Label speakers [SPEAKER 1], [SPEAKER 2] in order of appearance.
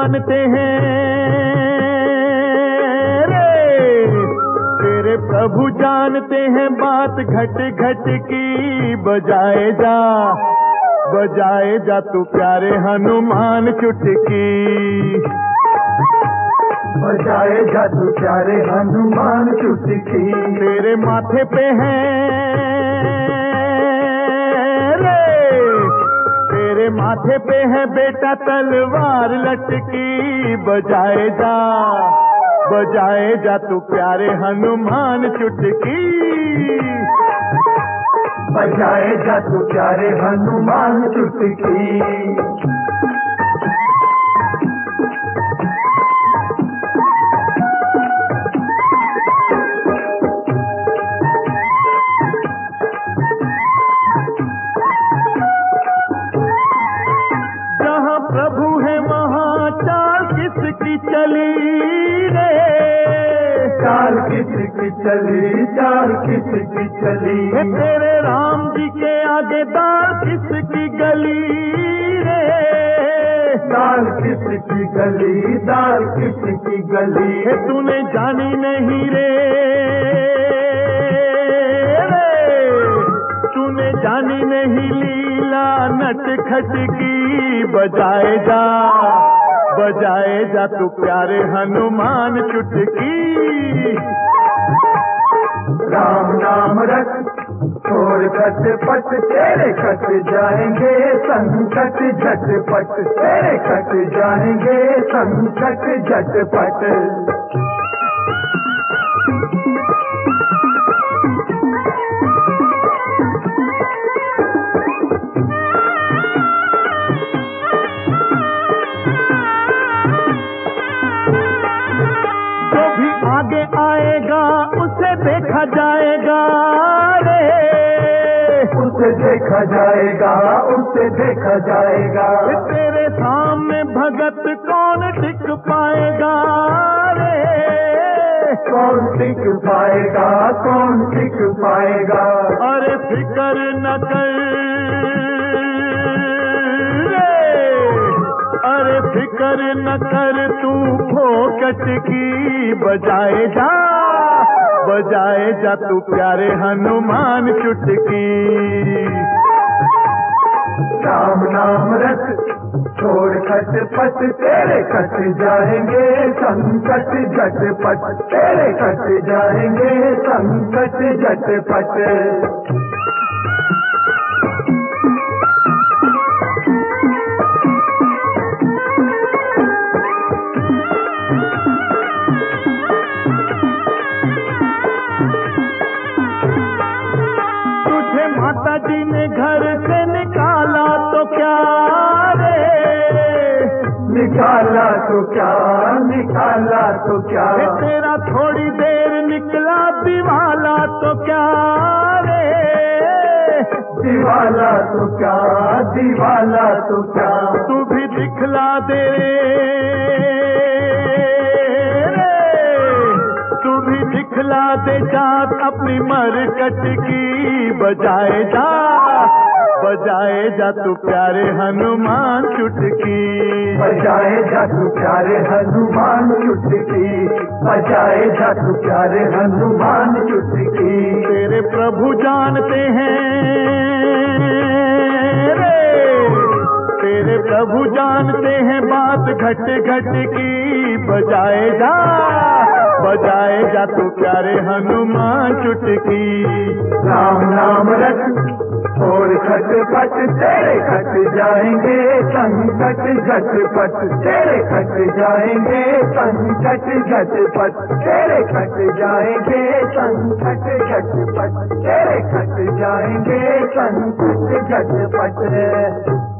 [SPEAKER 1] जानते हैं रे, तेरे प्रभु जानते हैं बात घट घट की। बजाए जा तू प्यारे हनुमान चुटकी,
[SPEAKER 2] बजाए जा तू प्यारे हनुमान चुटकी।
[SPEAKER 1] तेरे माथे पे है रे, तेरे माथे पे है बेटा तलवार लटकी। बजाए जा तू प्यारे हनुमान चुटकी,
[SPEAKER 2] बजाए जा तू प्यारे हनुमान चुटकी।
[SPEAKER 1] जहाँ प्रभु है वहाँ चाल किसकी चली रे,
[SPEAKER 2] चाल किसकी चली, चाल किसकी चली।
[SPEAKER 1] तेरे राम जी के आगे दाल किसकी गली रे,
[SPEAKER 2] दाल किसकी गली, दाल किसकी गली।
[SPEAKER 1] तूने जानी नहीं रे, तूने जानी नहीं लीला नट खट की। बजाए जा तू प्यारे हनुमान चुटकी।
[SPEAKER 2] राम नाम रख छोड़ खट पट, तेरे कट जाएंगे संकट झटपट, तेरे कट जाएंगे संकट झटपट।
[SPEAKER 1] जो भी आगे आएगा उसे देखा जाएगा रे,
[SPEAKER 2] उसे देखा जाएगा, उसे देखा जाएगा।
[SPEAKER 1] तेरे सामने भगत कौन टिक पाएगा रे,
[SPEAKER 2] कौन टिक पाएगा, कौन टिक पाएगा।
[SPEAKER 1] अरे फिकर न कर रे, अरे फिकर न कर तू फोकट की। बजाए जा तू प्यारे हनुमान चुटकी।
[SPEAKER 2] राम नाम रख छोड़ खट पट, तेरे कट जाएंगे संकट झटपट, तेरे कट जाएंगे संकट झटपट।
[SPEAKER 1] तुझे माता जी ने घर से निकाला तो क्या रे,
[SPEAKER 2] निकाला तो क्या, निकाला तो क्या।
[SPEAKER 1] तेरा थोड़ी देर निकला दिवाला तो क्या रे,
[SPEAKER 2] दीवाला तो क्या, दीवाला तो क्या।
[SPEAKER 1] तू भी दिखला दे रे, तू भी दिखला दे जात अपनी मरकट की। बजाए जा तू प्यारे हनुमान चुटकी।
[SPEAKER 2] बजाए जा तू प्यारे हनुमान चुटकी, बजाए जा तू प्यारे हनुमान चुटकी।
[SPEAKER 1] तेरे प्रभु जानते हैं रे, तेरे प्रभु जानते हैं बात घट घट की। बजाए जा तू प्यारे हनुमान चुटकी।
[SPEAKER 2] राम नाम रख छोड़ खट पट, तेरे कट जाएंगे संकट झटपट, तेरे कट जाएंगे संकट झटपट, तेरे कट जाएंगे संकट झटपट, तेरे कट जाएंगे संकट झटपट।